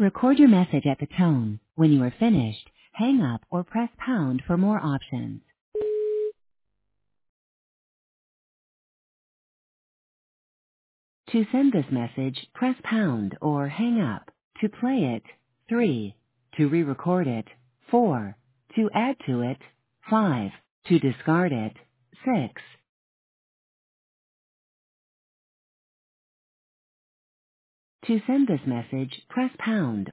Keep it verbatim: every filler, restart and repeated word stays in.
Record your message at the tone. When you are finished, hang up or press pound for more options. To send this message, press pound or hang up. To play it, three. To re-record it, four. To add to it, five. To discard it, six. To send this message, press pound